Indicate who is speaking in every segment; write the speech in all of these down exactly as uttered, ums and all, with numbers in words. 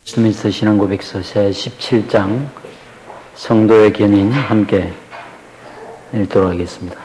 Speaker 1: 스미스 신앙고백서 제십칠 장 성도의 견인 함께 읽도록 하겠습니다.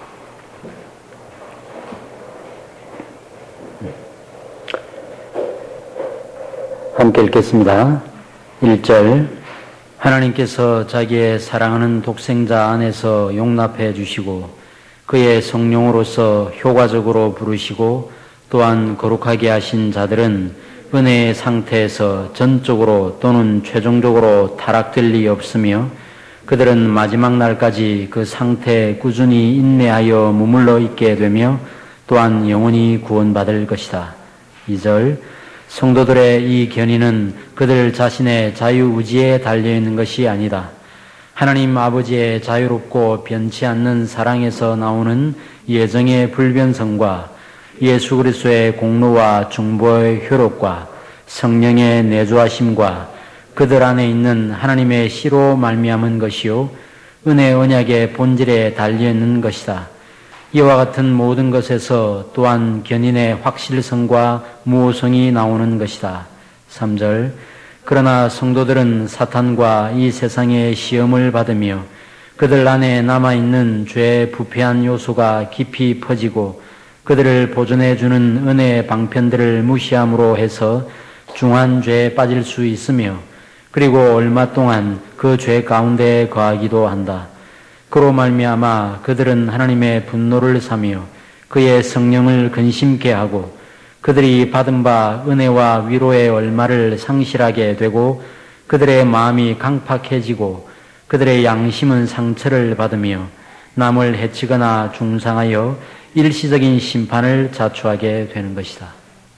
Speaker 1: 함께 읽겠습니다. 일 절. 하나님께서 자기의 사랑하는 독생자 안에서 용납해 주시고 그의 성령으로서 효과적으로 부르시고 또한 거룩하게 하신 자들은 은혜의 상태에서 전적으로 또는 최종적으로 타락될 리 없으며 그들은 마지막 날까지 그 상태에 꾸준히 인내하여 머물러 있게 되며 또한 영원히 구원받을 것이다. 이 절. 성도들의 이 견인은 그들 자신의 자유의지에 달려있는 것이 아니다. 하나님 아버지의 자유롭고 변치 않는 사랑에서 나오는 예정의 불변성과 예수 그리스도의 공로와 중보의 효력과 성령의 내주하심과 그들 안에 있는 하나님의 씨로 말미암은 것이요 은혜 언약의 본질에 달려있는 것이다. 이와 같은 모든 것에서 또한 견인의 확실성과 무호성이 나오는 것이다. 삼 절. 그러나 성도들은 사탄과 이 세상의 시험을 받으며 그들 안에 남아있는 죄의 부패한 요소가 깊이 퍼지고 그들을 보존해주는 은혜의 방편들을 무시함으로 해서 중한 죄에 빠질 수 있으며 그리고 얼마 동안 그 죄 가운데에 거하기도 한다. 그로 말미암아 그들은 하나님의 분노를 사며 그의 성령을 근심케 하고 그들이 받은 바 은혜와 위로의 얼마를 상실하게 되고 그들의 마음이 강팍해지고 그들의 양심은 상처를 받으며 남을 해치거나 중상하여 일시적인 심판을 자초하게 되는 것이다.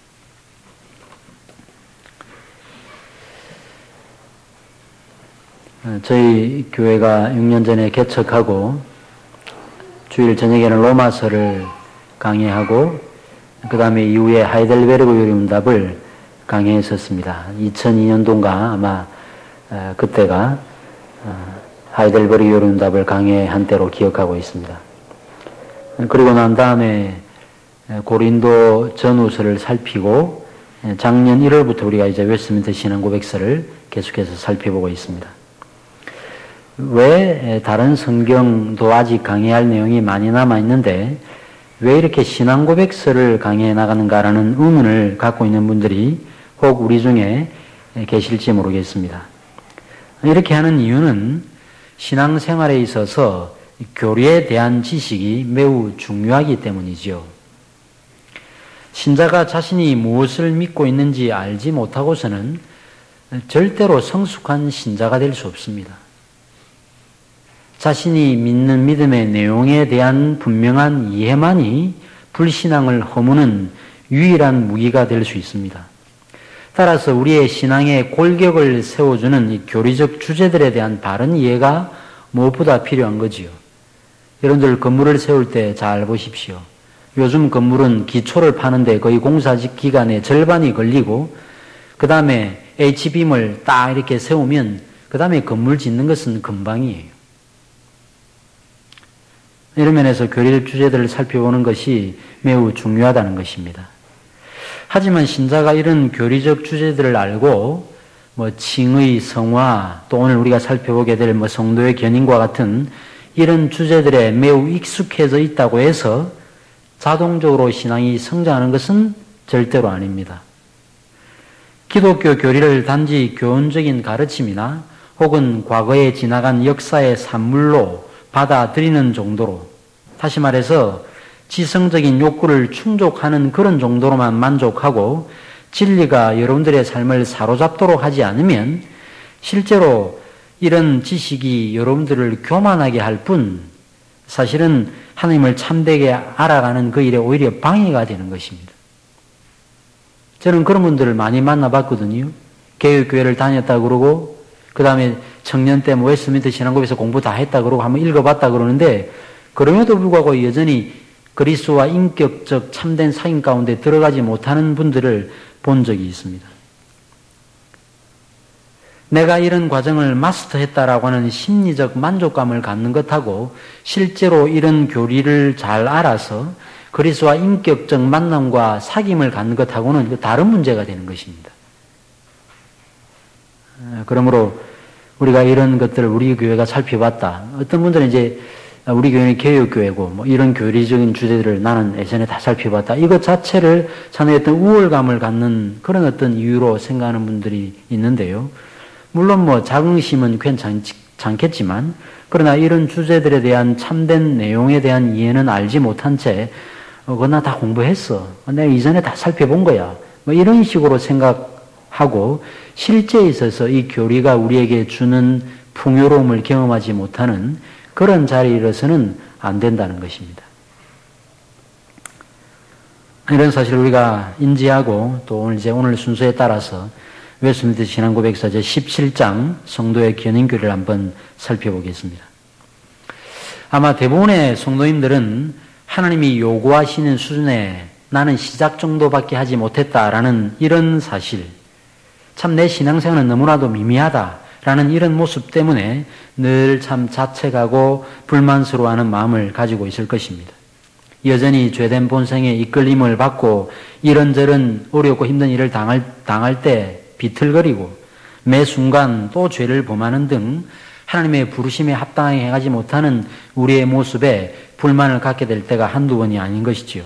Speaker 1: 저희 교회가 육 년 전에 개척하고 주일 저녁에는 로마서를 강의하고 그 다음에 이후에 하이델베르그 요리문답을 강의했었습니다. 이천이 년도인가 아마 그때가 하이델베르그 요리문답을 강의한 때로 기억하고 있습니다. 그리고 난 다음에 고린도 전후서를 살피고 작년 일월부터 우리가 이제 웨스트민스터 신앙고백서를 계속해서 살펴보고 있습니다. 왜 다른 성경도 아직 강의할 내용이 많이 남아있는데 왜 이렇게 신앙고백서를 강의해 나가는가라는 의문을 갖고 있는 분들이 혹 우리 중에 계실지 모르겠습니다. 이렇게 하는 이유는 신앙생활에 있어서 교리에 대한 지식이 매우 중요하기 때문이죠. 신자가 자신이 무엇을 믿고 있는지 알지 못하고서는 절대로 성숙한 신자가 될 수 없습니다. 자신이 믿는 믿음의 내용에 대한 분명한 이해만이 불신앙을 허무는 유일한 무기가 될 수 있습니다. 따라서 우리의 신앙의 골격을 세워주는 이 교리적 주제들에 대한 바른 이해가 무엇보다 필요한 거지요. 여러분들 건물을 세울 때 잘 보십시오. 요즘 건물은 기초를 파는데 거의 공사 기간의 절반이 걸리고 그 다음에 H빔을 딱 이렇게 세우면 그 다음에 건물 짓는 것은 금방이에요. 이런 면에서 교리적 주제들을 살펴보는 것이 매우 중요하다는 것입니다. 하지만 신자가 이런 교리적 주제들을 알고 뭐 칭의, 성화, 또 오늘 우리가 살펴보게 될 뭐 성도의 견인과 같은 이런 주제들에 매우 익숙해져 있다고 해서 자동적으로 신앙이 성장하는 것은 절대로 아닙니다. 기독교 교리를 단지 교훈적인 가르침이나 혹은 과거에 지나간 역사의 산물로 받아들이는 정도로, 다시 말해서 지성적인 욕구를 충족하는 그런 정도로만 만족하고 진리가 여러분들의 삶을 사로잡도록 하지 않으면 실제로 이런 지식이 여러분들을 교만하게 할 뿐 사실은 하나님을 참되게 알아가는 그 일에 오히려 방해가 되는 것입니다. 저는 그런 분들을 많이 만나봤거든요. 개혁교회를 다녔다 그러고 그 다음에 청년 때 뭐 웨스트민스터 신앙고백서 공부 다 했다 그러고 한번 읽어봤다 그러는데 그럼에도 불구하고 여전히 그리스도와 인격적 참된 사귐 가운데 들어가지 못하는 분들을 본 적이 있습니다. 내가 이런 과정을 마스터했다라고 하는 심리적 만족감을 갖는 것하고 실제로 이런 교리를 잘 알아서 그리스도와 인격적 만남과 사귐을 갖는 것하고는 다른 문제가 되는 것입니다. 그러므로 우리가 이런 것들을 우리 교회가 살펴봤다. 어떤 분들은 이제 우리 교회는 개혁교회고 뭐 이런 교리적인 주제들을 나는 예전에 다 살펴봤다. 이것 자체를 자네 어떤 우월감을 갖는 그런 어떤 이유로 생각하는 분들이 있는데요. 물론 뭐 자긍심은 괜찮겠지만 그러나 이런 주제들에 대한 참된 내용에 대한 이해는 알지 못한 채 어, 그거 나 다 공부했어. 내가 이전에 다 살펴본 거야. 뭐 이런 식으로 생각하고 실제에 있어서 이 교리가 우리에게 주는 풍요로움을 경험하지 못하는 그런 자리로서는 안 된다는 것입니다. 이런 사실을 우리가 인지하고 또 오늘 이제 오늘 순서에 따라서 웨스트민스터 신앙고백서 제십칠 장 성도의 견인교리를 한번 살펴보겠습니다. 아마 대부분의 성도님들은 하나님이 요구하시는 수준에 나는 시작 정도밖에 하지 못했다라는 이런 사실, 참 내 신앙생활은 너무나도 미미하다라는 이런 모습 때문에 늘 참 자책하고 불만스러워하는 마음을 가지고 있을 것입니다. 여전히 죄된 본성의 이끌림을 받고 이런저런 어렵고 힘든 일을 당할, 당할 때 비틀거리고 매 순간 또 죄를 범하는 등 하나님의 부르심에 합당하게 행하지 못하는 우리의 모습에 불만을 갖게 될 때가 한두 번이 아닌 것이지요.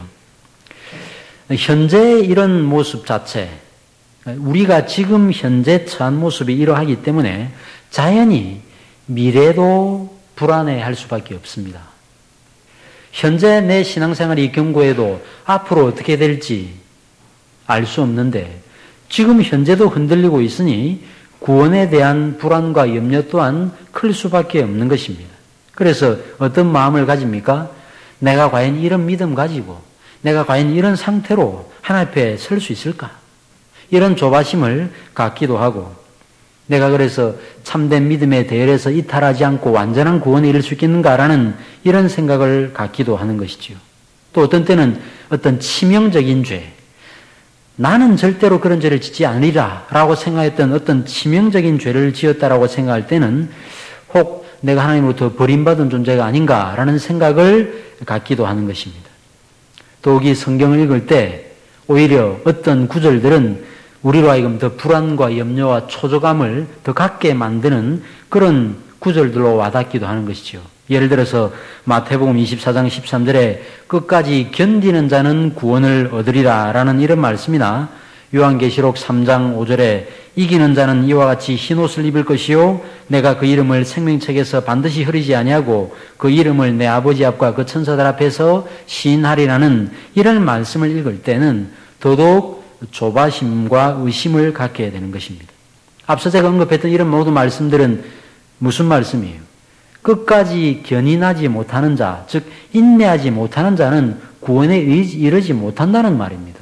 Speaker 1: 현재 이런 모습 자체, 우리가 지금 현재 처한 모습이 이러하기 때문에 자연히 미래도 불안해할 수밖에 없습니다. 현재 내 신앙생활이 견고해도 앞으로 어떻게 될지 알 수 없는데 지금 현재도 흔들리고 있으니 구원에 대한 불안과 염려 또한 클 수밖에 없는 것입니다. 그래서 어떤 마음을 가집니까? 내가 과연 이런 믿음 가지고 내가 과연 이런 상태로 하나님 앞에 설 수 있을까? 이런 조바심을 갖기도 하고 내가 그래서 참된 믿음의 대열에서 이탈하지 않고 완전한 구원에 이를 수 있겠는가라는 이런 생각을 갖기도 하는 것이지요. 또 어떤 때는 어떤 치명적인 죄, 나는 절대로 그런 죄를 짓지 않으리라 라고 생각했던 어떤 치명적인 죄를 지었다라고 생각할 때는 혹 내가 하나님으로부터 버림받은 존재가 아닌가라는 생각을 갖기도 하는 것입니다. 더욱이 성경을 읽을 때 오히려 어떤 구절들은 우리로 하여금 더 불안과 염려와 초조감을 더 갖게 만드는 그런 구절들로 와닿기도 하는 것이죠. 예를 들어서 마태복음 이십사 장 십삼 절에 끝까지 견디는 자는 구원을 얻으리라 라는 이런 말씀이나 요한계시록 삼 장 오 절에 이기는 자는 이와 같이 흰옷을 입을 것이요 내가 그 이름을 생명책에서 반드시 흐리지 아니하고 그 이름을 내 아버지 앞과 그 천사들 앞에서 시인하리라는 이런 말씀을 읽을 때는 더더욱 조바심과 의심을 갖게 되는 것입니다. 앞서 제가 언급했던 이런 모든 말씀들은 무슨 말씀이에요? 끝까지 견인하지 못하는 자, 즉 인내하지 못하는 자는 구원에 이르지 못한다는 말입니다.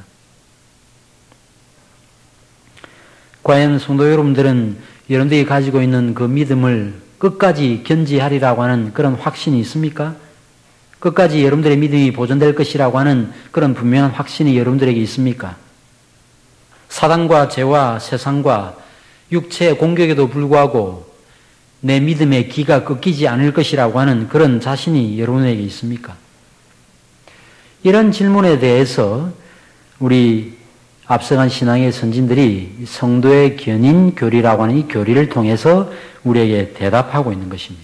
Speaker 1: 과연 성도 여러분들은 여러분들이 가지고 있는 그 믿음을 끝까지 견지하리라고 하는 그런 확신이 있습니까? 끝까지 여러분들의 믿음이 보존될 것이라고 하는 그런 분명한 확신이 여러분들에게 있습니까? 사단과 죄와 세상과 육체의 공격에도 불구하고 내 믿음의 기가 꺾이지 않을 것이라고 하는 그런 자신이 여러분에게 있습니까? 이런 질문에 대해서 우리 앞서간 신앙의 선진들이 성도의 견인 교리라고 하는 이 교리를 통해서 우리에게 대답하고 있는 것입니다.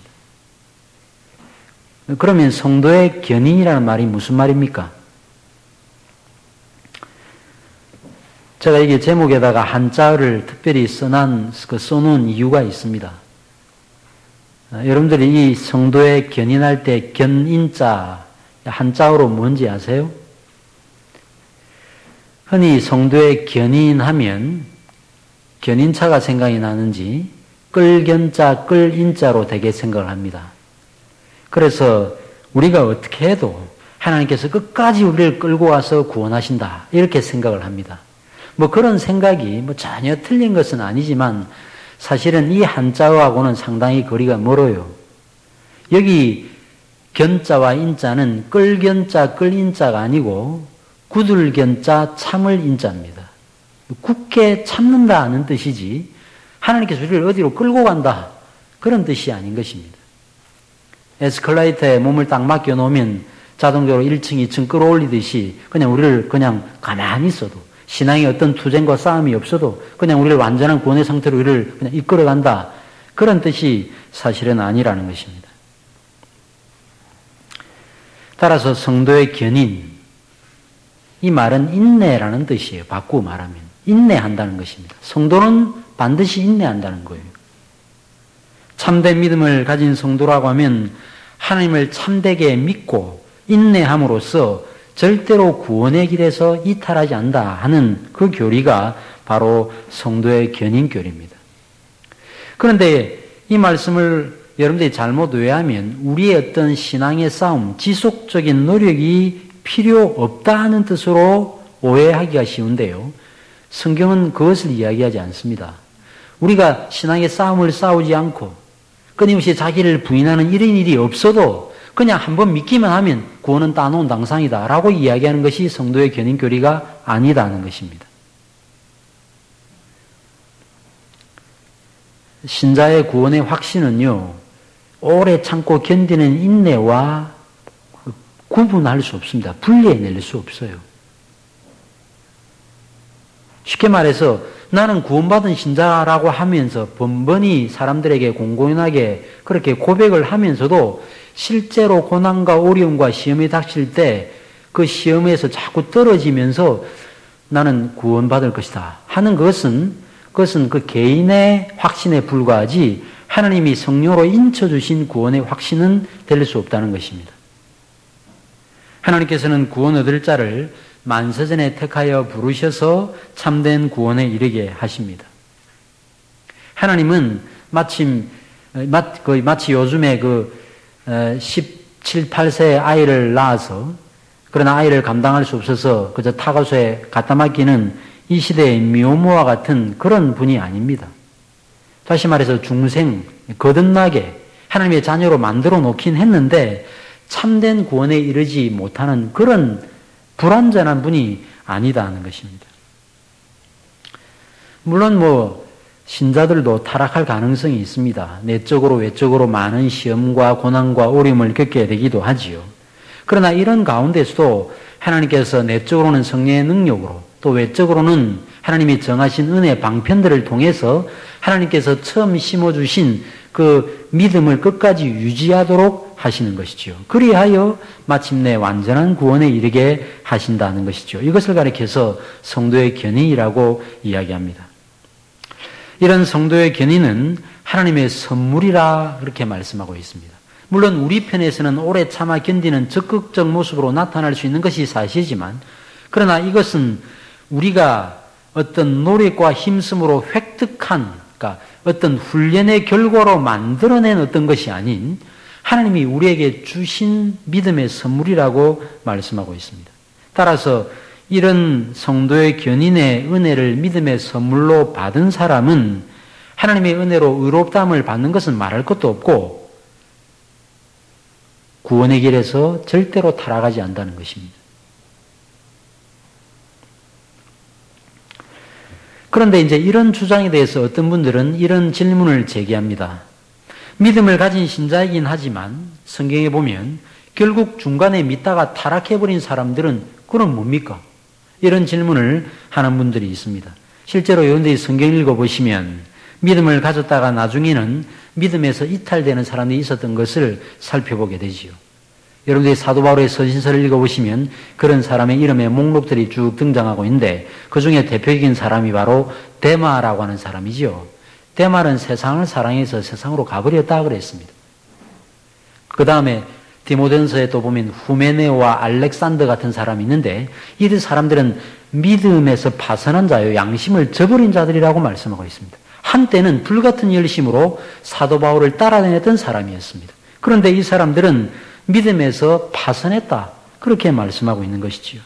Speaker 1: 그러면 성도의 견인이라는 말이 무슨 말입니까? 제가 이게 제목에다가 한자어를 특별히 써난, 그 써놓은 이유가 있습니다. 여러분들이 이 성도의 견인할 때 견인자, 한자어로 뭔지 아세요? 흔히 성도의 견인하면 견인차가 생각이 나는지 끌견자, 끌인자로 되게 생각을 합니다. 그래서 우리가 어떻게 해도 하나님께서 끝까지 우리를 끌고 와서 구원하신다 이렇게 생각을 합니다. 뭐 그런 생각이 뭐 전혀 틀린 것은 아니지만 사실은 이 한자어하고는 상당히 거리가 멀어요. 여기 견자와 인자는 끌견자, 끌인자가 아니고 굳을견자, 참을 인자입니다. 굳게 참는다는 뜻이지 하나님께서 우리를 어디로 끌고 간다 그런 뜻이 아닌 것입니다. 에스컬레이터에 몸을 딱 맡겨놓으면 자동적으로 일 층, 이 층 끌어올리듯이 그냥 우리를 그냥 가만히 있어도 신앙의 어떤 투쟁과 싸움이 없어도 그냥 우리를 완전한 구원의 상태로 우리를 그냥 이끌어간다. 그런 뜻이 사실은 아니라는 것입니다. 따라서 성도의 견인, 이 말은 인내라는 뜻이에요. 바꾸고 말하면. 인내한다는 것입니다. 성도는 반드시 인내한다는 거예요. 참된 믿음을 가진 성도라고 하면 하나님을 참되게 믿고 인내함으로써 절대로 구원의 길에서 이탈하지 않는다 하는 그 교리가 바로 성도의 견인교리입니다. 그런데 이 말씀을 여러분들이 잘못 오해하면 우리의 어떤 신앙의 싸움, 지속적인 노력이 필요 없다 하는 뜻으로 오해하기가 쉬운데요. 성경은 그것을 이야기하지 않습니다. 우리가 신앙의 싸움을 싸우지 않고 끊임없이 자기를 부인하는 이런 일이 없어도 그냥 한번 믿기만 하면 구원은 따놓은 당상이다 라고 이야기하는 것이 성도의 견인교리가 아니다는 것입니다. 신자의 구원의 확신은요, 오래 참고 견디는 인내와 구분할 수 없습니다. 분리해낼 수 없어요. 쉽게 말해서 나는 구원받은 신자라고 하면서 번번이 사람들에게 공공연하게 그렇게 고백을 하면서도 실제로 고난과 어려움과 시험이 닥칠 때 그 시험에서 자꾸 떨어지면서 나는 구원받을 것이다 하는 것은 그것은 그 개인의 확신에 불과하지 하나님이 성령으로 인쳐주신 구원의 확신은 될 수 없다는 것입니다. 하나님께서는 구원 얻을 자를 만세전에 택하여 부르셔서 참된 구원에 이르게 하십니다. 하나님은 마침 마치 요즘에 그 십칠, 팔 세 아이를 낳아서 그런 아이를 감당할 수 없어서 그저 타가소에 갖다 맡기는 이 시대의 미혼모와 같은 그런 분이 아닙니다. 다시 말해서 중생, 거듭나게 하나님의 자녀로 만들어 놓긴 했는데 참된 구원에 이르지 못하는 그런 불완전한 분이 아니다는 것입니다. 물론 뭐 신자들도 타락할 가능성이 있습니다. 내적으로 외적으로 많은 시험과 고난과 어려움을 겪게 되기도 하지요. 그러나 이런 가운데서도 하나님께서 내적으로는 성령의 능력으로 또 외적으로는 하나님이 정하신 은혜 방편들을 통해서 하나님께서 처음 심어주신 그 믿음을 끝까지 유지하도록 하시는 것이죠. 그리하여 마침내 완전한 구원에 이르게 하신다는 것이죠. 이것을 가리켜서 성도의 견인이라고 이야기합니다. 이런 성도의 견인은 하나님의 선물이라 그렇게 말씀하고 있습니다. 물론 우리 편에서는 오래 참아 견디는 적극적 모습으로 나타날 수 있는 것이 사실이지만 그러나 이것은 우리가 어떤 노력과 힘씀으로 획득한 그러니까 어떤 훈련의 결과로 만들어낸 어떤 것이 아닌 하나님이 우리에게 주신 믿음의 선물이라고 말씀하고 있습니다. 따라서 이런 성도의 견인의 은혜를 믿음의 선물로 받은 사람은 하나님의 은혜로 의롭다함을 받는 것은 말할 것도 없고 구원의 길에서 절대로 타락하지 않는다는 것입니다. 그런데 이제 이런 주장에 대해서 어떤 분들은 이런 질문을 제기합니다. 믿음을 가진 신자이긴 하지만 성경에 보면 결국 중간에 믿다가 타락해버린 사람들은 그럼 뭡니까? 이런 질문을 하는 분들이 있습니다. 실제로 여러분들이 성경 읽어보시면 믿음을 가졌다가 나중에는 믿음에서 이탈되는 사람들이 있었던 것을 살펴보게 되지요. 여러분들이 사도 바울의 서신서를 읽어보시면 그런 사람의 이름의 목록들이 쭉 등장하고 있는데 그 중에 대표적인 사람이 바로 데마라고 하는 사람이지요. 데마는 세상을 사랑해서 세상으로 가버렸다 그랬습니다. 그 다음에 디모데전서에 또 보면 후메네오와 알렉산더 같은 사람이 있는데 이 사람들은 믿음에서 파선한 자요 양심을 저버린 자들이라고 말씀하고 있습니다. 한때는 불같은 열심으로 사도 바울을 따라다녔던 사람이었습니다. 그런데 이 사람들은 믿음에서 파선했다 그렇게 말씀하고 있는 것이지요.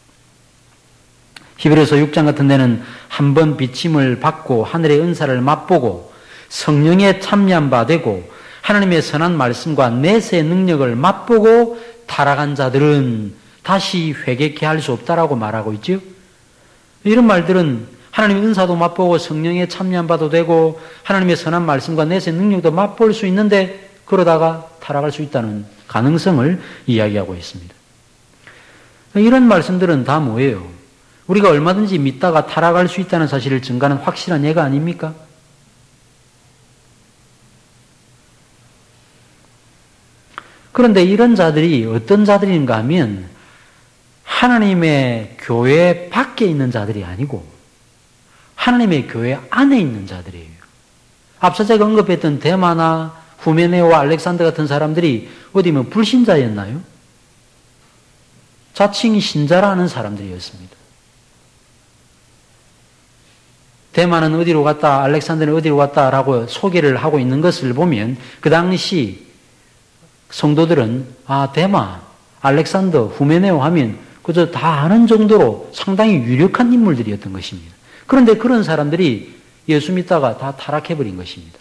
Speaker 1: 히브리서 육 장 같은 데는 한 번 비침을 받고 하늘의 은사를 맛보고 성령에 참여한 바 되고 하나님의 선한 말씀과 내세의 능력을 맛보고 타락한 자들은 다시 회개케 할 수 없다라고 말하고 있죠. 이런 말들은 하나님의 은사도 맛보고 성령에 참여한 바도 되고 하나님의 선한 말씀과 내세의 능력도 맛볼 수 있는데 그러다가 타락할 수 있다는 가능성을 이야기하고 있습니다. 이런 말씀들은 다 뭐예요? 우리가 얼마든지 믿다가 타락할 수 있다는 사실을 증가하는 확실한 예가 아닙니까? 그런데 이런 자들이 어떤 자들인가 하면 하나님의 교회 밖에 있는 자들이 아니고 하나님의 교회 안에 있는 자들이에요. 앞서 제가 언급했던 데마나 후메네오와 알렉산더 같은 사람들이 어디 뭐 불신자였나요? 자칭 신자라는 사람들이었습니다. 데마는 어디로 갔다, 알렉산더는 어디로 갔다라고 소개를 하고 있는 것을 보면 그 당시 성도들은 아 데마, 알렉산더, 후메네오 하면 그저 다 아는 정도로 상당히 유력한 인물들이었던 것입니다. 그런데 그런 사람들이 예수 믿다가 다 타락해버린 것입니다.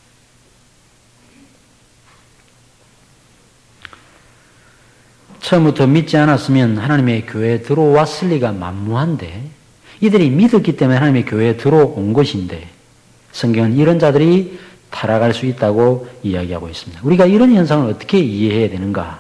Speaker 1: 처음부터 믿지 않았으면 하나님의 교회에 들어왔을 리가 만무한데 이들이 믿었기 때문에 하나님의 교회에 들어온 것인데 성경은 이런 자들이 타락할 수 있다고 이야기하고 있습니다. 우리가 이런 현상을 어떻게 이해해야 되는가?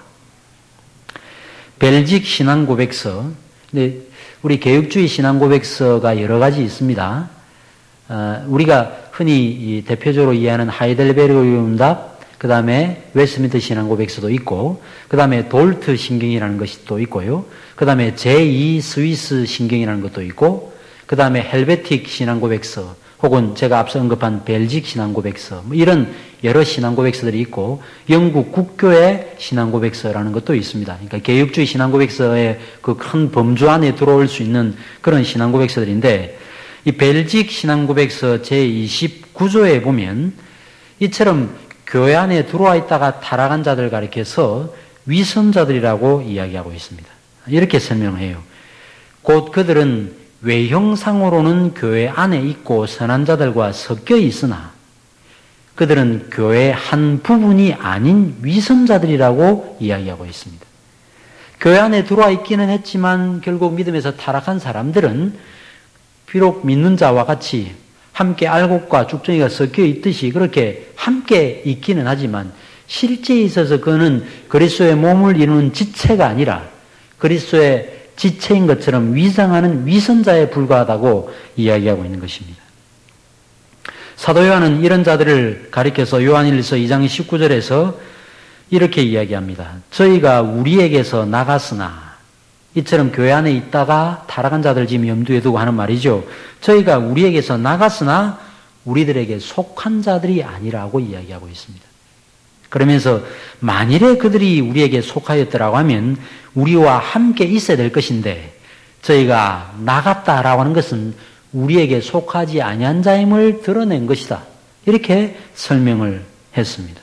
Speaker 1: 벨직 신앙고백서, 근데 우리 개혁주의 신앙고백서가 여러 가지 있습니다. 어, 우리가 흔히 대표적으로 이해하는 하이델베르그 응답, 그 다음에 웨스트민스터 신앙고백서도 있고, 그 다음에 돌트 신경이라는 것이 또 있고요. 그 다음에 제이 스위스 신경이라는 것도 있고, 그 다음에 헬베틱 신앙고백서, 혹은 제가 앞서 언급한 벨직 신앙고백서, 뭐 이런 여러 신앙고백서들이 있고, 영국 국교의 신앙고백서라는 것도 있습니다. 그러니까 개혁주의 신앙고백서의 그 큰 범주 안에 들어올 수 있는 그런 신앙고백서들인데, 이 벨직 신앙고백서 제이십구 조에 보면 이처럼 교회 안에 들어와 있다가 타락한 자들 가리켜서 위선자들이라고 이야기하고 있습니다. 이렇게 설명해요. 곧 그들은 외형상으로는 교회 안에 있고 선한 자들과 섞여 있으나 그들은 교회의 한 부분이 아닌 위선자들이라고 이야기하고 있습니다. 교회 안에 들어와 있기는 했지만 결국 믿음에서 타락한 사람들은 비록 믿는 자와 같이 함께 알곡과 죽정이가 섞여 있듯이 그렇게 함께 있기는 하지만 실제에 있어서 그는 그리스도의 몸을 이루는 지체가 아니라 그리스도의 지체인 것처럼 위장하는 위선자에 불과하다고 이야기하고 있는 것입니다. 사도 요한은 이런 자들을 가리켜서 요한일서 이 장 십구 절에서 이렇게 이야기합니다. 저희가 우리에게서 나갔으나 이처럼 교회 안에 있다가 타락한 자들 지금 염두에 두고 하는 말이죠. 저희가 우리에게서 나갔으나 우리들에게 속한 자들이 아니라고 이야기하고 있습니다. 그러면서 만일에 그들이 우리에게 속하였더라고 하면 우리와 함께 있어야 될 것인데 저희가 나갔다라고 하는 것은 우리에게 속하지 아니한 자임을 드러낸 것이다. 이렇게 설명을 했습니다.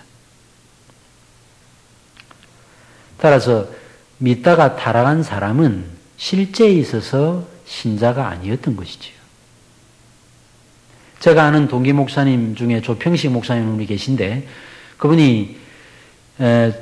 Speaker 1: 따라서 믿다가 타락한 사람은 실제에 있어서 신자가 아니었던 것이지요. 제가 아는 동기 목사님 중에 조평식 목사님이 계신데 그분이 에,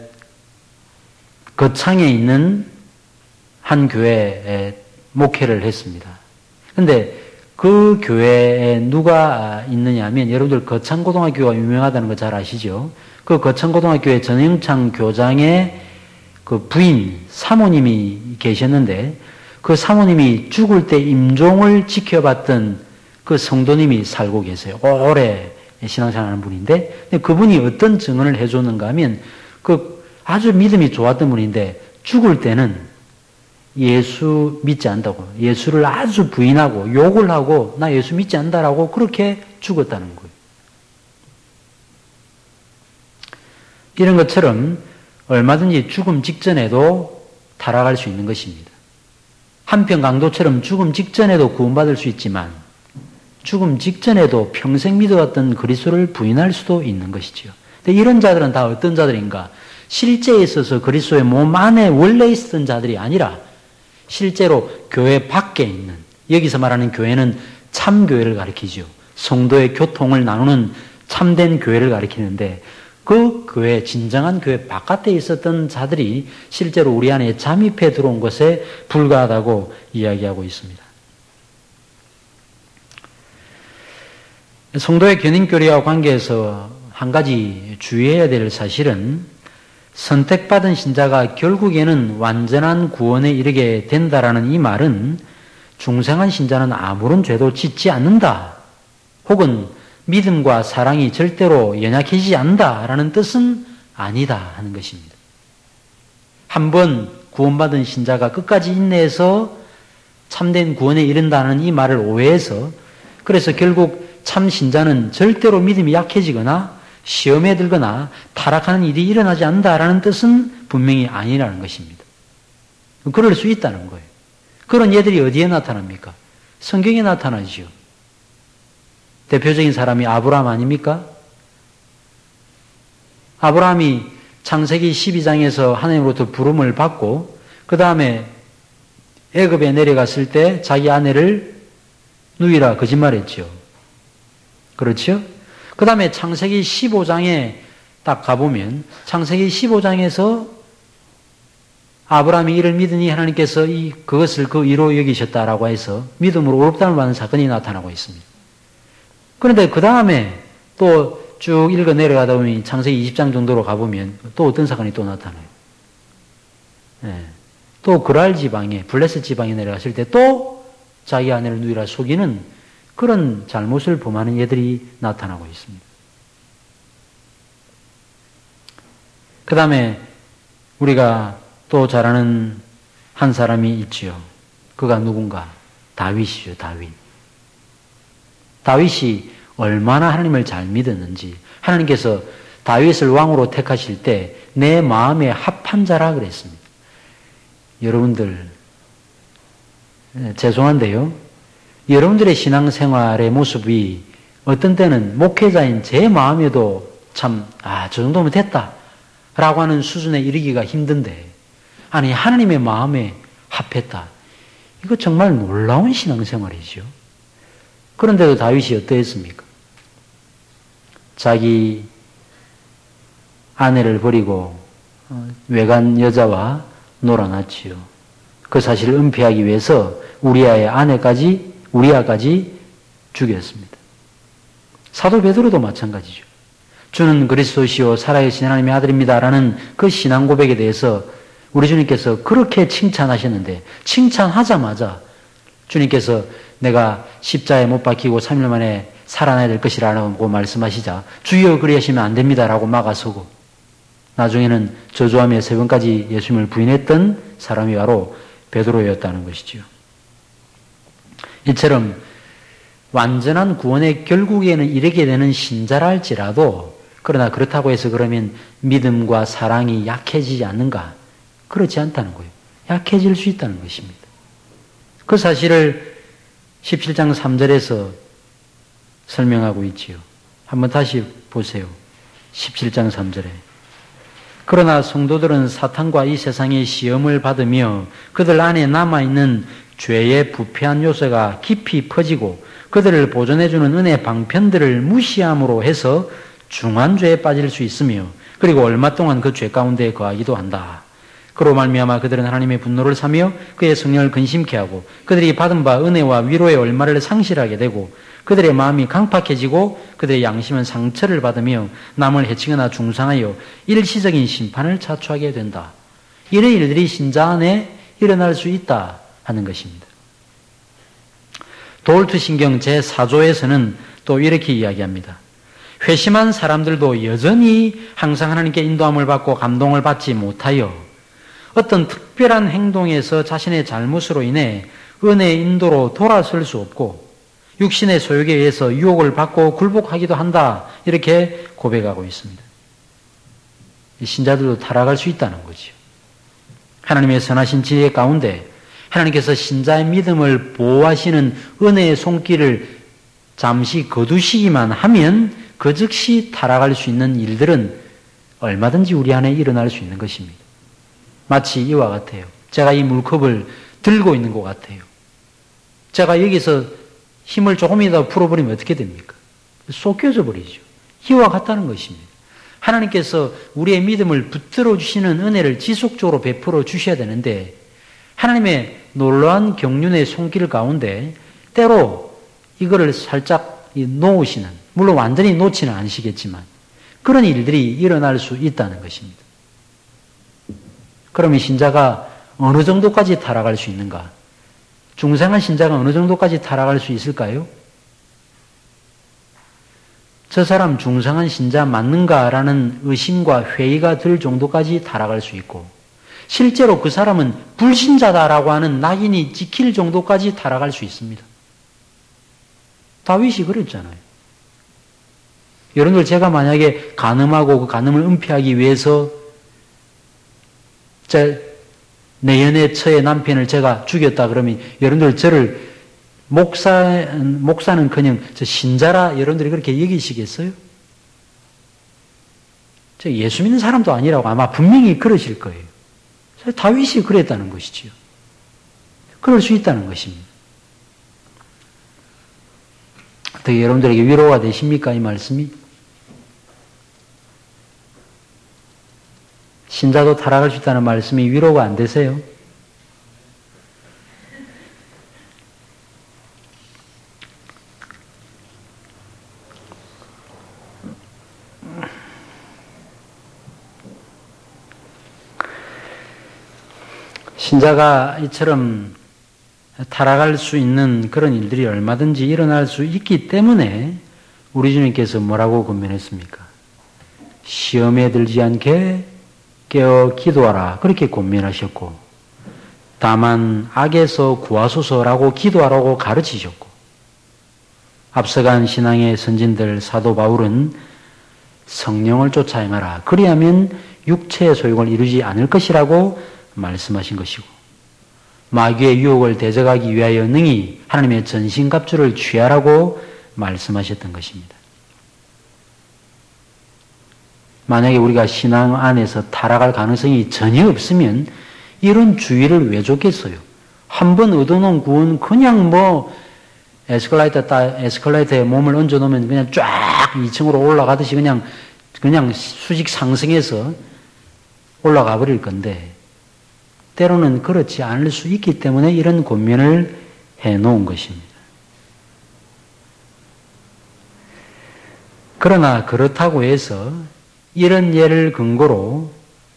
Speaker 1: 거창에 있는 한 교회에 목회를 했습니다. 그런데 그 교회에 누가 있느냐 하면 여러분들 거창고등학교가 유명하다는 거 잘 아시죠? 그 거창고등학교의 전영창 교장의 그 부인 사모님이 계셨는데 그 사모님이 죽을 때 임종을 지켜봤던 그 성도님이 살고 계세요. 오래 신앙생활하는 분인데 그분이 어떤 증언을 해줬는가 하면 그 아주 믿음이 좋았던 분인데 죽을 때는 예수 믿지 않다고 예수를 아주 부인하고 욕을 하고 나 예수 믿지 않다라고 그렇게 죽었다는 거예요. 이런 것처럼 얼마든지 죽음 직전에도 타락할 수 있는 것입니다. 한편 강도처럼 죽음 직전에도 구원받을 수 있지만 죽음 직전에도 평생 믿어왔던 그리스도를 부인할 수도 있는 것이지요. 근데 이런 자들은 다 어떤 자들인가? 실제에 있어서 그리스도의 몸 안에 원래 있었던 자들이 아니라 실제로 교회 밖에 있는, 여기서 말하는 교회는 참교회를 가리키죠. 성도의 교통을 나누는 참된 교회를 가리키는데 그 교회, 진정한 교회 바깥에 있었던 자들이 실제로 우리 안에 잠입해 들어온 것에 불과하다고 이야기하고 있습니다. 성도의 견인교리와 관계에서 한 가지 주의해야 될 사실은 선택받은 신자가 결국에는 완전한 구원에 이르게 된다라는 이 말은 중생한 신자는 아무런 죄도 짓지 않는다. 혹은 믿음과 사랑이 절대로 연약해지지 않는다라는 뜻은 아니다 하는 것입니다. 한번 구원받은 신자가 끝까지 인내해서 참된 구원에 이른다는 이 말을 오해해서 그래서 결국 참 신자는 절대로 믿음이 약해지거나 시험에 들거나 타락하는 일이 일어나지 않는다라는 뜻은 분명히 아니라는 것입니다. 그럴 수 있다는 거예요. 그런 예들이 어디에 나타납니까? 성경에 나타나지요. 대표적인 사람이 아브라함 아닙니까? 아브라함이 창세기 십이 장에서 하나님으로부터 부름을 받고 그 다음에 애굽에 내려갔을 때 자기 아내를 누이라 거짓말했죠. 그렇죠? 그 다음에 창세기 십오 장에 딱 가보면 창세기 십오 장에서 아브라함이 이를 믿으니 하나님께서 이, 그것을 그 의로 여기셨다라고 해서 믿음으로 의롭다함을 받는 사건이 나타나고 있습니다. 그런데 그 다음에 또 쭉 읽어 내려가다 보면 창세기 이십 장 정도로 가보면 또 어떤 사건이 또 나타나요. 네. 또 그랄 지방에, 블레셋 지방에 내려갔을 때 또 자기 아내를 누이라 속이는 그런 잘못을 범하는 예들이 나타나고 있습니다. 그 다음에 우리가 또 잘 아는 한 사람이 있지요. 그가 누군가? 다윗이죠, 다윗. 다윗이 얼마나 하나님을 잘 믿었는지 하나님께서 다윗을 왕으로 택하실 때 내 마음에 합한 자라 그랬습니다. 여러분들 죄송한데요. 여러분들의 신앙생활의 모습이 어떤 때는 목회자인 제 마음에도 참 아, 저 정도면 됐다 라고 하는 수준에 이르기가 힘든데 아니 하나님의 마음에 합했다. 이거 정말 놀라운 신앙생활이죠. 그런데도 다윗이 어떠했습니까? 자기 아내를 버리고 외간 여자와 놀아났지요. 그 사실을 은폐하기 위해서 우리아의 아내까지 우리아까지 죽였습니다. 사도 베드로도 마찬가지죠. 주는 그리스도시요 살아계신 하나님의 아들입니다라는 그 신앙 고백에 대해서 우리 주님께서 그렇게 칭찬하셨는데 칭찬하자마자 주님께서 내가 십자가에 못 박히고 삼 일 만에 살아나야 될 것이라고 말씀하시자 주여 그리하시면 안 됩니다라고 막아서고 나중에는 저주하며 세 번까지 예수님을 부인했던 사람이 바로 베드로였다는 것이지요. 이처럼 완전한 구원의 결국에는 이르게 되는 신자라 할지라도 그러나 그렇다고 해서 그러면 믿음과 사랑이 약해지지 않는가? 그렇지 않다는 거예요. 약해질 수 있다는 것입니다. 그 사실을 십칠 장 삼 절에서 설명하고 있지요. 한번 다시 보세요. 십칠 장 삼 절에 그러나 성도들은 사탄과 이 세상의 시험을 받으며 그들 안에 남아있는 죄의 부패한 요소가 깊이 퍼지고 그들을 보존해주는 은혜 방편들을 무시함으로 해서 중한 죄에 빠질 수 있으며 그리고 얼마 동안 그 죄 가운데 거하기도 한다. 그로 말미암아 그들은 하나님의 분노를 사며 그의 성령을 근심케 하고 그들이 받은 바 은혜와 위로의 얼마를 상실하게 되고 그들의 마음이 강팍해지고 그들의 양심은 상처를 받으며 남을 해치거나 중상하여 일시적인 심판을 자초하게 된다. 이런 일들이 신자 안에 일어날 수 있다 하는 것입니다. 도울트신경 제사 조에서는 또 이렇게 이야기합니다. 회심한 사람들도 여전히 항상 하나님께 인도함을 받고 감동을 받지 못하여 어떤 특별한 행동에서 자신의 잘못으로 인해 은혜의 인도로 돌아설 수 없고 육신의 소욕에 의해서 유혹을 받고 굴복하기도 한다. 이렇게 고백하고 있습니다. 신자들도 타락할 수 있다는 거죠. 하나님의 선하신 지혜 가운데 하나님께서 신자의 믿음을 보호하시는 은혜의 손길을 잠시 거두시기만 하면 그 즉시 타락할 수 있는 일들은 얼마든지 우리 안에 일어날 수 있는 것입니다. 마치 이와 같아요. 제가 이 물컵을 들고 있는 것 같아요. 제가 여기서 힘을 조금이라도 풀어버리면 어떻게 됩니까? 쏟겨져 버리죠. 이와 같다는 것입니다. 하나님께서 우리의 믿음을 붙들어 주시는 은혜를 지속적으로 베풀어 주셔야 되는데 하나님의 놀라운 경륜의 손길 가운데 때로 이거를 살짝 놓으시는, 물론 완전히 놓지는 않으시겠지만 그런 일들이 일어날 수 있다는 것입니다. 그러면 신자가 어느 정도까지 타락할 수 있는가? 중생한 신자가 어느 정도까지 타락할 수 있을까요? 저 사람 중생한 신자 맞는가라는 의심과 회의가 들 정도까지 타락할 수 있고, 실제로 그 사람은 불신자다라고 하는 낙인이 찍힐 정도까지 타락할 수 있습니다. 다윗이 그랬잖아요. 여러분들, 제가 만약에 간음하고 그 간음을 은폐하기 위해서 제 내연의 처의 남편을 제가 죽였다 그러면 여러분들 저를 목사, 목사는커녕 저 신자라 여러분들이 그렇게 여기시겠어요? 저 예수 믿는 사람도 아니라고 아마 분명히 그러실 거예요. 다윗이 그랬다는 것이지요. 그럴 수 있다는 것입니다. 어떻게 여러분들에게 위로가 되십니까, 이 말씀이? 신자도 타락할 수 있다는 말씀이 위로가 안 되세요? 신자가 이처럼 타락할 수 있는 그런 일들이 얼마든지 일어날 수 있기 때문에 우리 주님께서 뭐라고 권면했습니까? 시험에 들지 않게 깨어 기도하라, 그렇게 권면하셨고, 다만 악에서 구하소서라고 기도하라고 가르치셨고, 앞서간 신앙의 선진들 사도 바울은 성령을 쫓아 행하라, 그리하면 육체의 소욕을 이루지 않을 것이라고 말씀하신 것이고, 마귀의 유혹을 대적하기 위하여 능히 하나님의 전신갑주를 취하라고 말씀하셨던 것입니다. 만약에 우리가 신앙 안에서 타락할 가능성이 전혀 없으면 이런 주의를 왜 줬겠어요? 한 번 얻어놓은 구원 그냥 뭐 에스컬레이터 따, 에스컬레이터에 몸을 얹어놓으면 그냥 쫙 이 층으로 올라가듯이 그냥 그냥 수직 상승해서 올라가 버릴 건데, 때로는 그렇지 않을 수 있기 때문에 이런 권면을 해놓은 것입니다. 그러나 그렇다고 해서 이런 예를 근거로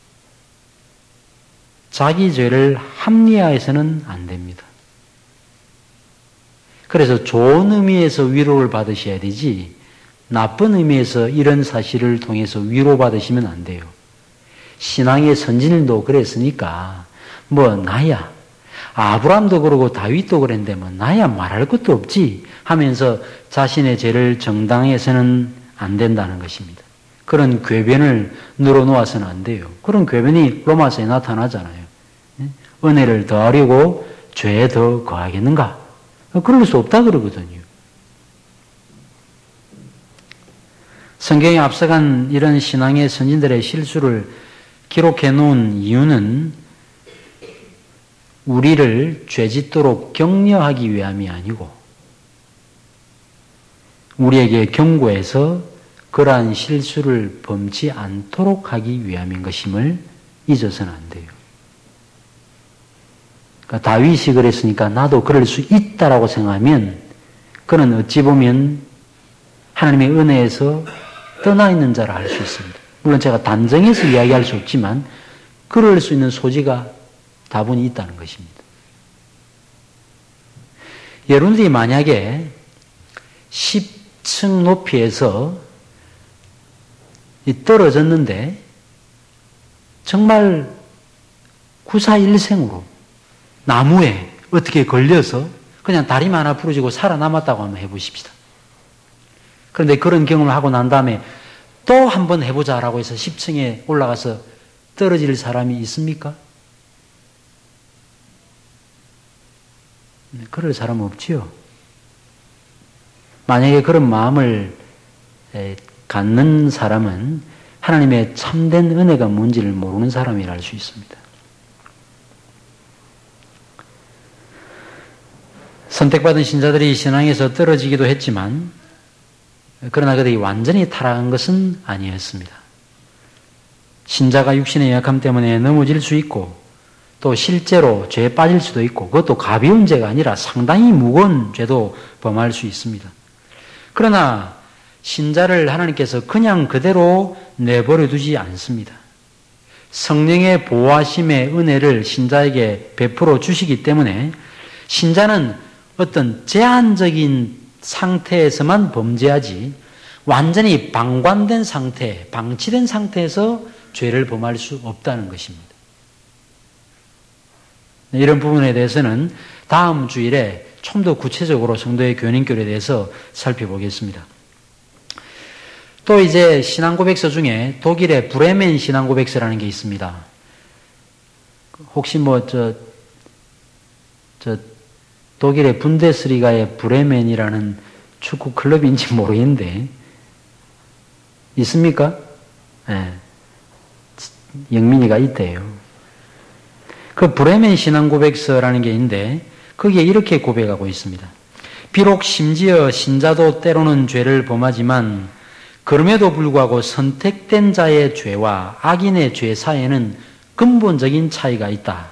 Speaker 1: 자기 죄를 합리화해서는 안 됩니다. 그래서 좋은 의미에서 위로를 받으셔야 되지, 나쁜 의미에서 이런 사실을 통해서 위로받으시면 안 돼요. 신앙의 선진들도 그랬으니까 뭐 나야, 아브라함도 그러고 다윗도 그랬는데 뭐 나야 말할 것도 없지 하면서 자신의 죄를 정당해서는 안 된다는 것입니다. 그런 궤변을 늘어놓아서는 안 돼요. 그런 궤변이 로마서에 나타나잖아요. 은혜를 더하려고 죄에 더 거하겠는가? 그럴 수 없다 그러거든요. 성경에 앞서간 이런 신앙의 선진들의 실수를 기록해 놓은 이유는 우리를 죄짓도록 격려하기 위함이 아니고 우리에게 경고해서 그러한 실수를 범치 않도록 하기 위함인 것임을 잊어서는 안 돼요. 그러니까 다윗이 그랬으니까 나도 그럴 수 있다라고 생각하면 그는 어찌 보면 하나님의 은혜에서 떠나 있는 자라 할 수 있습니다. 물론 제가 단정해서 이야기할 수 없지만 그럴 수 있는 소지가 다분히 있다는 것입니다. 여러분들이 만약에 십 층 높이에서 떨어졌는데 정말 구사일생으로 나무에 어떻게 걸려서 그냥 다리만 하나 부러지고 살아남았다고 한번 해보십시다. 그런데 그런 경험을 하고 난 다음에 또 한번 해보자라고 해서 십 층에 올라가서 떨어질 사람이 있습니까? 그럴 사람은 없지요. 만약에 그런 마음을 갖는 사람은 하나님의 참된 은혜가 뭔지를 모르는 사람이라 할 수 있습니다. 선택받은 신자들이 신앙에서 떨어지기도 했지만 그러나 그들이 완전히 타락한 것은 아니었습니다. 신자가 육신의 약함 때문에 넘어질 수 있고 또 실제로 죄에 빠질 수도 있고 그것도 가벼운 죄가 아니라 상당히 무거운 죄도 범할 수 있습니다. 그러나 신자를 하나님께서 그냥 그대로 내버려 두지 않습니다. 성령의 보호하심의 은혜를 신자에게 베풀어 주시기 때문에 신자는 어떤 제한적인 상태에서만 범죄하지 완전히 방관된 상태, 방치된 상태에서 죄를 범할 수 없다는 것입니다. 이런 부분에 대해서는 다음 주일에 좀 더 구체적으로 성도의 교인인격에 대해서 살펴보겠습니다. 또 이제 신앙고백서 중에 독일의 브레멘 신앙고백서라는 게 있습니다. 혹시 뭐 저, 저 독일의 분데스리가의 브레멘이라는 축구 클럽인지 모르겠는데 있습니까? 네. 영민이가 있대요. 그 브레멘 신앙고백서라는 게 있는데 거기에 이렇게 고백하고 있습니다. 비록 심지어 신자도 때로는 죄를 범하지만 그럼에도 불구하고 선택된 자의 죄와 악인의 죄 사이에는 근본적인 차이가 있다.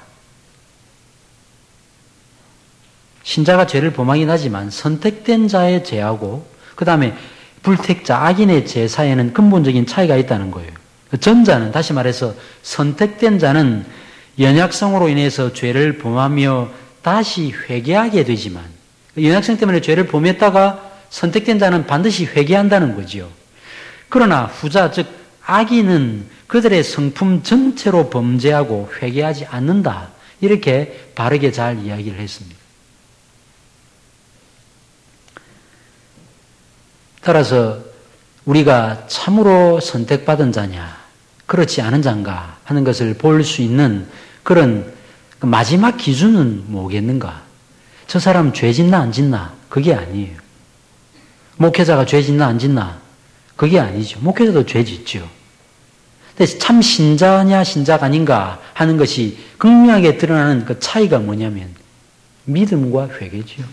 Speaker 1: 신자가 죄를 범하긴 하지만 선택된 자의 죄하고 그 다음에 불택자, 악인의 죄 사이에는 근본적인 차이가 있다는 거예요. 전자는, 다시 말해서 선택된 자는 연약성으로 인해서 죄를 범하며 다시 회개하게 되지만 연약성 때문에 죄를 범했다가 선택된 자는 반드시 회개한다는 거죠. 그러나 후자, 즉 악인은 그들의 성품 전체로 범죄하고 회개하지 않는다. 이렇게 바르게 잘 이야기를 했습니다. 따라서 우리가 참으로 선택받은 자냐, 그렇지 않은 자인가 하는 것을 볼 수 있는 그런 마지막 기준은 뭐겠는가? 저 사람 죄 짓나 안 짓나? 그게 아니에요. 목회자가 죄 짓나 안 짓나? 그게 아니죠. 목회자도 죄 짓죠. 근데 참 신자냐 신자가 아닌가 하는 것이 극명하게 드러나는 그 차이가 뭐냐면 믿음과 회개죠.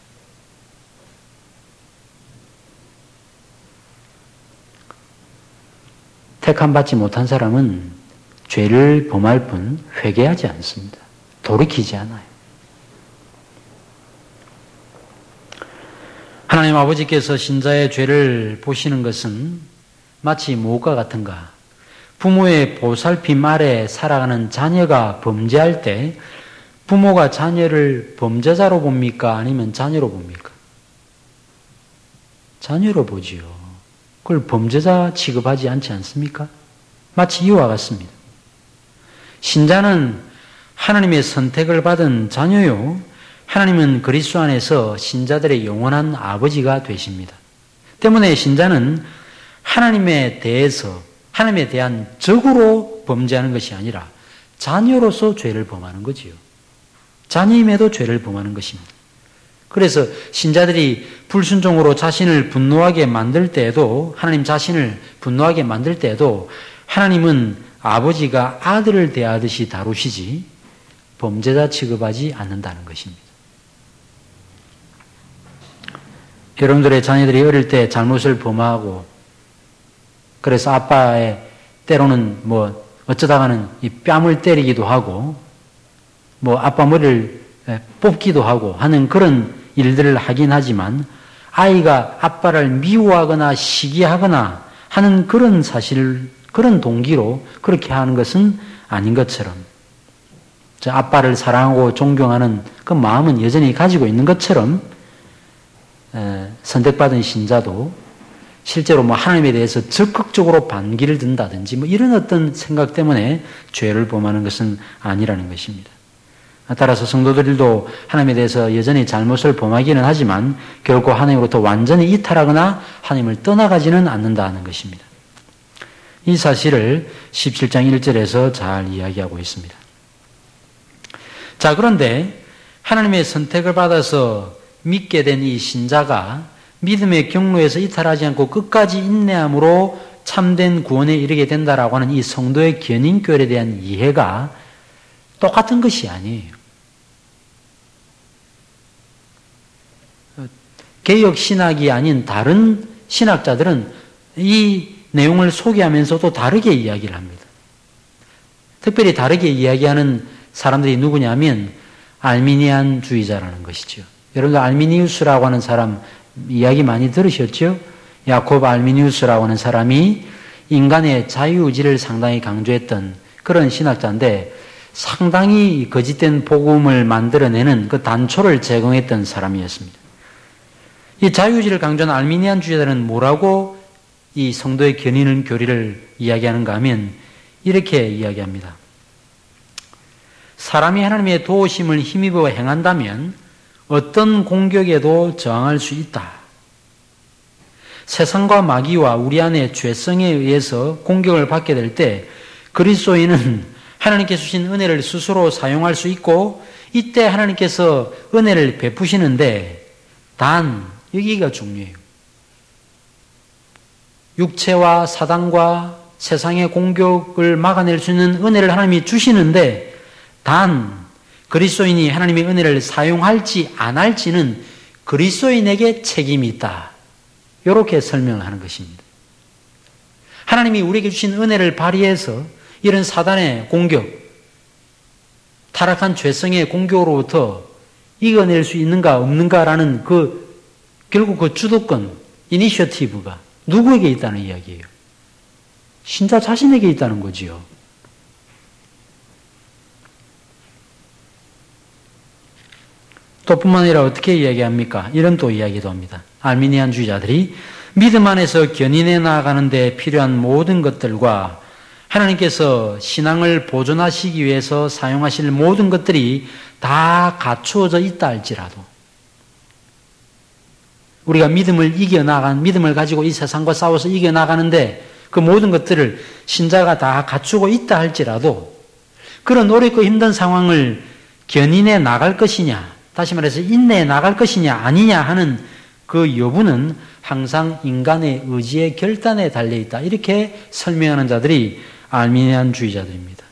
Speaker 1: 택함받지 못한 사람은 죄를 범할 뿐 회개하지 않습니다. 돌이키지 않아요. 하나님 아버지께서 신자의 죄를 보시는 것은 마치 무엇과 같은가? 부모의 보살핌 아래 살아가는 자녀가 범죄할 때 부모가 자녀를 범죄자로 봅니까? 아니면 자녀로 봅니까? 자녀로 보지요. 그걸 범죄자 취급하지 않지 않습니까? 마치 이와 같습니다. 신자는 하나님의 선택을 받은 자녀요. 하나님은 그리스도 안에서 신자들의 영원한 아버지가 되십니다. 때문에 신자는 하나님에 대해서 하나님에 대한 적으로 범죄하는 것이 아니라 자녀로서 죄를 범하는 거지요. 자녀임에도 죄를 범하는 것입니다. 그래서 신자들이 불순종으로 자신을 분노하게 만들 때에도 하나님 자신을 분노하게 만들 때에도 하나님은 아버지가 아들을 대하듯이 다루시지 범죄자 취급하지 않는다는 것입니다. 여러분들의 자녀들이 어릴 때 잘못을 범하고 그래서 아빠의 때로는 뭐 어쩌다가는 이 뺨을 때리기도 하고 뭐 아빠 머리를 뽑기도 하고 하는 그런 일들을 하긴 하지만 아이가 아빠를 미워하거나 시기하거나 하는 그런 사실, 그런 동기로 그렇게 하는 것은 아닌 것처럼 아빠를 사랑하고 존경하는 그 마음은 여전히 가지고 있는 것처럼 선택받은 신자도 실제로 뭐 하나님에 대해서 적극적으로 반기를 든다든지 뭐 이런 어떤 생각 때문에 죄를 범하는 것은 아니라는 것입니다. 따라서 성도들도 하나님에 대해서 여전히 잘못을 범하기는 하지만 결코 하나님으로부터 완전히 이탈하거나 하나님을 떠나가지는 않는다는 것입니다. 이 사실을 십칠 장 일 절에서 잘 이야기하고 있습니다. 자, 그런데 하나님의 선택을 받아서 믿게 된 이 신자가 믿음의 경로에서 이탈하지 않고 끝까지 인내함으로 참된 구원에 이르게 된다라고 하는 이 성도의 견인교회에 대한 이해가 똑같은 것이 아니에요. 개혁 신학이 아닌 다른 신학자들은 이 내용을 소개하면서도 다르게 이야기를 합니다. 특별히 다르게 이야기하는 사람들이 누구냐면 알미니안주의자라는 것이죠. 여러분들 알미니우스라고 하는 사람 이야기 많이 들으셨죠? 야코브 알미니우스라고 하는 사람이 인간의 자유의지를 상당히 강조했던 그런 신학자인데 상당히 거짓된 복음을 만들어내는 그 단초를 제공했던 사람이었습니다. 이 자유주의를 강조한 알미니안주의자들은 뭐라고 이 성도의 견인을 교리를 이야기하는가 하면 이렇게 이야기합니다. 사람이 하나님의 도우심을 힘입어 행한다면 어떤 공격에도 저항할 수 있다. 세상과 마귀와 우리 안의 죄성에 의해서 공격을 받게 될 때 그리스도인은 하나님께서 주신 은혜를 스스로 사용할 수 있고 이때 하나님께서 은혜를 베푸시는데 단 여기가 중요해요. 육체와 사단과 세상의 공격을 막아낼 수 있는 은혜를 하나님이 주시는데 단 그리스도인이 하나님의 은혜를 사용할지 안 할지는 그리스도인에게 책임이 있다. 이렇게 설명을 하는 것입니다. 하나님이 우리에게 주신 은혜를 발휘해서 이런 사단의 공격, 타락한 죄성의 공격으로부터 이겨낼 수 있는가 없는가라는 그 결국 그 주도권, 이니셔티브가 누구에게 있다는 이야기예요? 신자 자신에게 있다는 거지요. 또 뿐만 아니라 어떻게 이야기합니까? 이런 또 이야기도 합니다. 알미니안주의자들이 믿음 안에서 견인해 나가는 데 필요한 모든 것들과 하나님께서 신앙을 보존하시기 위해서 사용하실 모든 것들이 다 갖추어져 있다 할지라도 우리가 믿음을 이겨나간, 믿음을 가지고 이 세상과 싸워서 이겨나가는데 그 모든 것들을 신자가 다 갖추고 있다 할지라도 그런 어렵고 힘든 상황을 견인해 나갈 것이냐, 다시 말해서 인내해 나갈 것이냐 아니냐 하는 그 여부는 항상 인간의 의지의 결단에 달려있다. 이렇게 설명하는 자들이 알미니안주의자들입니다.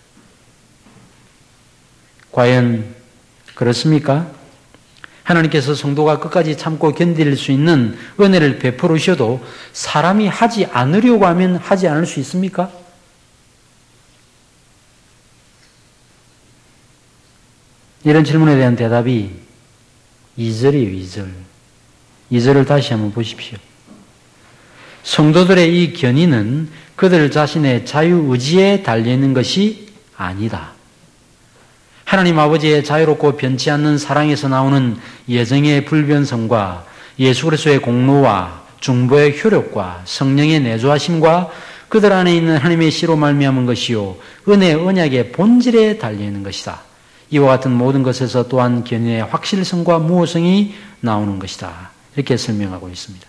Speaker 1: 과연 그렇습니까? 하나님께서 성도가 끝까지 참고 견딜 수 있는 은혜를 베풀으셔도 사람이 하지 않으려고 하면 하지 않을 수 있습니까? 이런 질문에 대한 대답이 이 절이에요. 이 절. 이 절을 다시 한번 보십시오. 성도들의 이 견인은 그들 자신의 자유의지에 달려있는 것이 아니다. 하나님 아버지의 자유롭고 변치 않는 사랑에서 나오는 예정의 불변성과 예수 그리스도의 공로와 중보의 효력과 성령의 내조하심과 그들 안에 있는 하나님의 씨로 말미암은 것이요 은혜 언약의 본질에 달려있는 것이다. 이와 같은 모든 것에서 또한 견인의 확실성과 무호성이 나오는 것이다. 이렇게 설명하고 있습니다.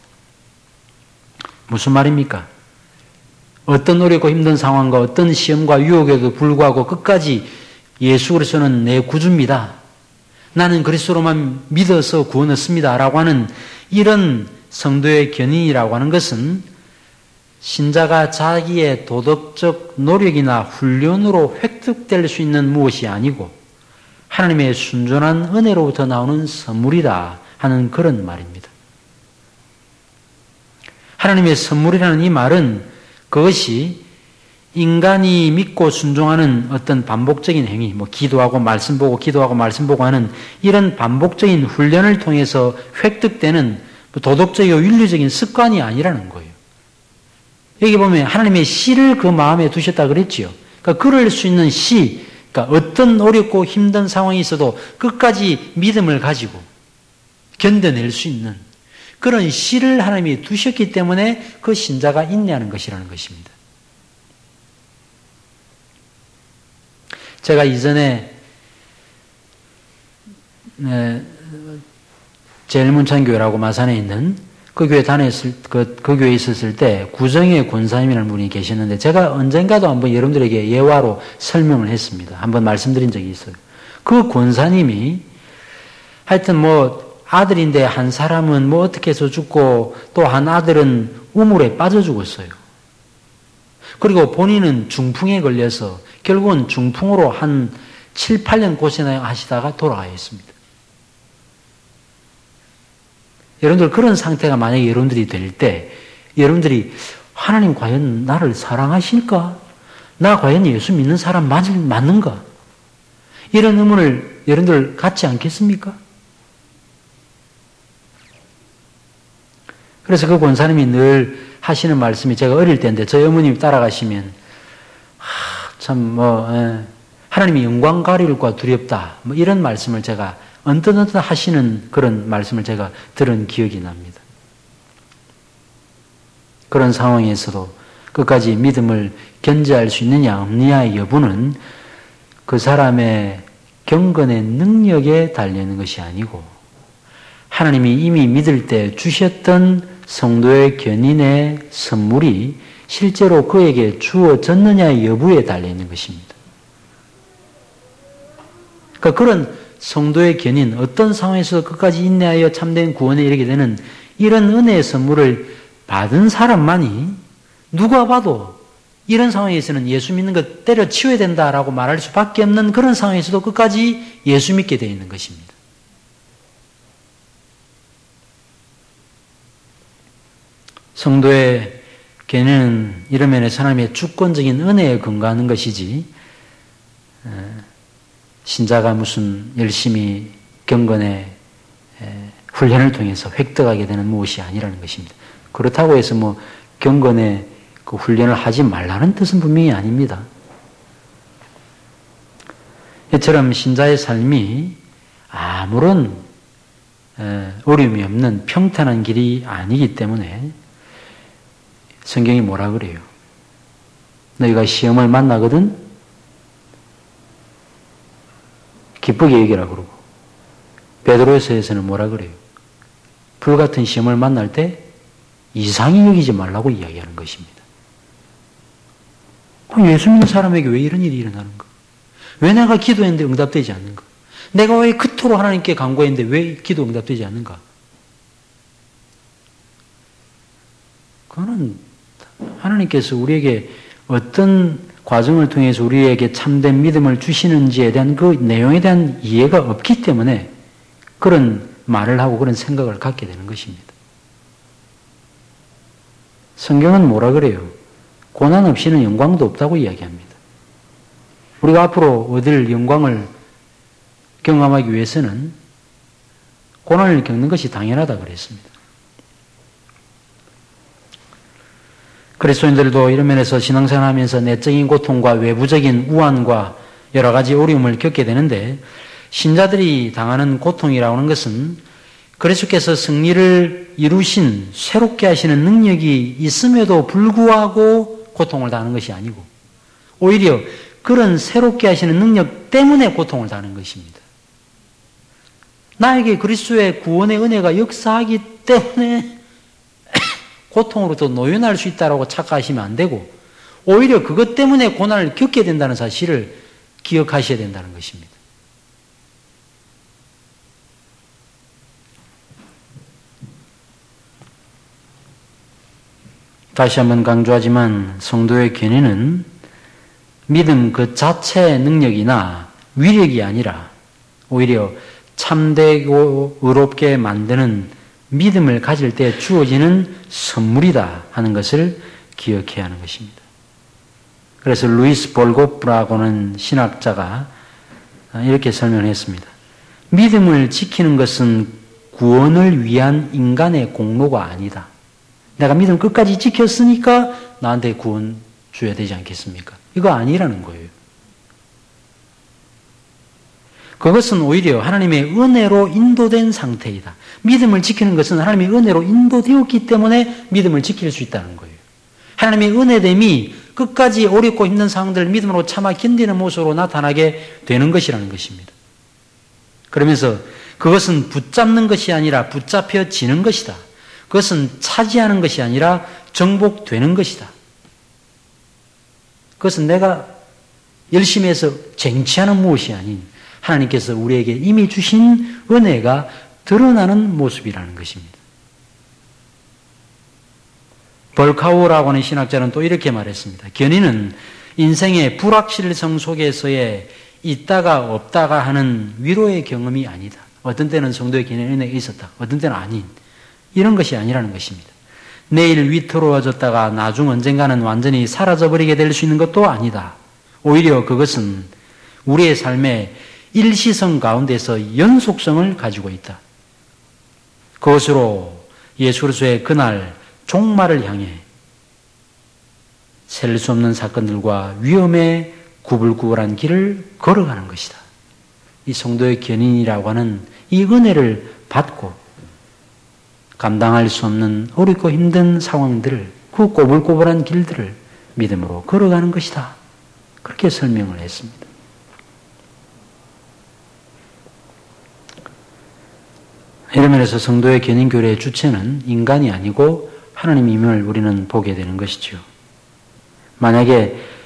Speaker 1: 무슨 말입니까? 어떤 어렵고 힘든 상황과 어떤 시험과 유혹에도 불구하고 끝까지 예수 그리스도는 내 구주입니다. 나는 그리스도로만 믿어서 구원 얻습니다. 라고 하는 이런 성도의 견인이라고 하는 것은 신자가 자기의 도덕적 노력이나 훈련으로 획득될 수 있는 무엇이 아니고 하나님의 순전한 은혜로부터 나오는 선물이다 하는 그런 말입니다. 하나님의 선물이라는 이 말은 그것이 인간이 믿고 순종하는 어떤 반복적인 행위, 뭐 기도하고 말씀 보고 기도하고 말씀 보고 하는 이런 반복적인 훈련을 통해서 획득되는 도덕적이고 윤리적인 습관이 아니라는 거예요. 여기 보면 하나님의 씨를 그 마음에 두셨다 그랬지요. 그러니까 그럴 수 있는 씨, 그러니까 어떤 어렵고 힘든 상황이 있어도 끝까지 믿음을 가지고 견뎌낼 수 있는 그런 씨를 하나님이 두셨기 때문에 그 신자가 인내하는 것이라는 것입니다. 제가 이전에 제일문창교회라고 마산에 있는 그 교회 다녔을 그, 그 교회에 있었을 때 구정의 권사님이라는 분이 계셨는데 제가 언젠가도 한번 여러분들에게 예화로 설명을 했습니다. 한번 말씀드린 적이 있어요. 그 권사님이 하여튼 뭐 아들인데 한 사람은 뭐 어떻게 해서 죽고 또 한 아들은 우물에 빠져 죽었어요. 그리고 본인은 중풍에 걸려서 결국은 중풍으로 한 칠, 팔 년 고생하시다가 돌아가셨습니다. 여러분들 그런 상태가 만약에 여러분들이 될 때 여러분들이 하나님 과연 나를 사랑하실까? 나 과연 예수 믿는 사람 맞, 맞는가? 이런 의문을 여러분들 갖지 않겠습니까? 그래서 그 권사님이 늘 하시는 말씀이 제가 어릴 때인데 저희 어머님이 따라가시면 하, 참 뭐 하나님이 영광 가릴까 두렵다. 뭐 이런 말씀을 제가 언뜻 언뜻 하시는 그런 말씀을 제가 들은 기억이 납니다. 그런 상황에서도 끝까지 믿음을 견제할 수 있느냐 없느냐의 여부는 그 사람의 경건의 능력에 달려있는 것이 아니고 하나님이 이미 믿을 때 주셨던 성도의 견인의 선물이 실제로 그에게 주어졌느냐의 여부에 달려있는 것입니다. 그러니까 그런 성도의 견인, 어떤 상황에서 끝까지 인내하여 참된 구원에 이르게 되는 이런 은혜의 선물을 받은 사람만이 누가 봐도 이런 상황에서는 예수 믿는 것 때려치워야 된다라고 말할 수밖에 없는 그런 상황에서도 끝까지 예수 믿게 되어 있는 것입니다. 성도의 견인은 이런 면에서 하나님의 주권적인 은혜에 근거하는 것이지 신자가 무슨 열심히 경건의 훈련을 통해서 획득하게 되는 무엇이 아니라는 것입니다. 그렇다고 해서 뭐 경건의 그 훈련을 하지 말라는 뜻은 분명히 아닙니다. 이처럼 신자의 삶이 아무런 어려움이 없는 평탄한 길이 아니기 때문에 성경이 뭐라 그래요? 너희가 시험을 만나거든 기쁘게 여기라 그러고 베드로서에서는 뭐라 그래요? 불같은 시험을 만날 때 이상히 여기지 말라고 이야기하는 것입니다. 그럼 예수 믿는 사람에게 왜 이런 일이 일어나는가? 왜 내가 기도했는데 응답되지 않는가? 내가 왜 그토록 하나님께 간구했는데 왜 기도 응답되지 않는가? 그거는 하나님께서 우리에게 어떤 과정을 통해서 우리에게 참된 믿음을 주시는지에 대한 그 내용에 대한 이해가 없기 때문에 그런 말을 하고 그런 생각을 갖게 되는 것입니다. 성경은 뭐라 그래요? 고난 없이는 영광도 없다고 이야기합니다. 우리가 앞으로 얻을 영광을 경험하기 위해서는 고난을 겪는 것이 당연하다 그랬습니다. 그리스도인들도 이런 면에서 신앙생활하면서 내적인 고통과 외부적인 우환과 여러 가지 어려움을 겪게 되는데 신자들이 당하는 고통이라고 하는 것은 그리스도께서 승리를 이루신 새롭게 하시는 능력이 있음에도 불구하고 고통을 당하는 것이 아니고 오히려 그런 새롭게 하시는 능력 때문에 고통을 당하는 것입니다. 나에게 그리스도의 구원의 은혜가 역사하기 때문에 고통으로부터 노연할 수 있다고 착각하시면 안 되고 오히려 그것 때문에 고난을 겪게 된다는 사실을 기억하셔야 된다는 것입니다. 다시 한번 강조하지만 성도의 견인은 믿음 그 자체의 능력이나 위력이 아니라 오히려 참되고 의롭게 만드는 믿음을 가질 때 주어지는 선물이다 하는 것을 기억해야 하는 것입니다. 그래서 루이스 볼고프라고는 신학자가 이렇게 설명했습니다. 믿음을 지키는 것은 구원을 위한 인간의 공로가 아니다. 내가 믿음 끝까지 지켰으니까 나한테 구원 줘야 되지 않겠습니까? 이거 아니라는 거예요. 그것은 오히려 하나님의 은혜로 인도된 상태이다. 믿음을 지키는 것은 하나님의 은혜로 인도되었기 때문에 믿음을 지킬 수 있다는 거예요. 하나님의 은혜됨이 끝까지 어렵고 힘든 상황들을 믿음으로 참아 견디는 모습으로 나타나게 되는 것이라는 것입니다. 그러면서 그것은 붙잡는 것이 아니라 붙잡혀지는 것이다. 그것은 차지하는 것이 아니라 정복되는 것이다. 그것은 내가 열심히 해서 쟁취하는 무엇이 아닌 하나님께서 우리에게 이미 주신 은혜가 드러나는 모습이라는 것입니다. 벌카우라고 하는 신학자는 또 이렇게 말했습니다. 견인은 인생의 불확실성 속에서의 있다가 없다가 하는 위로의 경험이 아니다. 어떤 때는 성도의 견인의 은혜가 있었다. 어떤 때는 아닌. 이런 것이 아니라는 것입니다. 내일 위태로워졌다가 나중 언젠가는 완전히 사라져버리게 될 수 있는 것도 아니다. 오히려 그것은 우리의 삶의 일시성 가운데서 연속성을 가지고 있다. 그것으로 예수 그리스도의 그날 종말을 향해 셀 수 없는 사건들과 위험에 구불구불한 길을 걸어가는 것이다. 이 성도의 견인이라고 하는 이 은혜를 받고 감당할 수 없는 어렵고 힘든 상황들을, 그 꼬불꼬불한 길들을 믿음으로 걸어가는 것이다. 그렇게 설명을 했습니다. 이런 면에서 성도의 견인교례의 주체는 인간이 아니고 하나님임을 우리는 보게 되는 것이죠. 만약에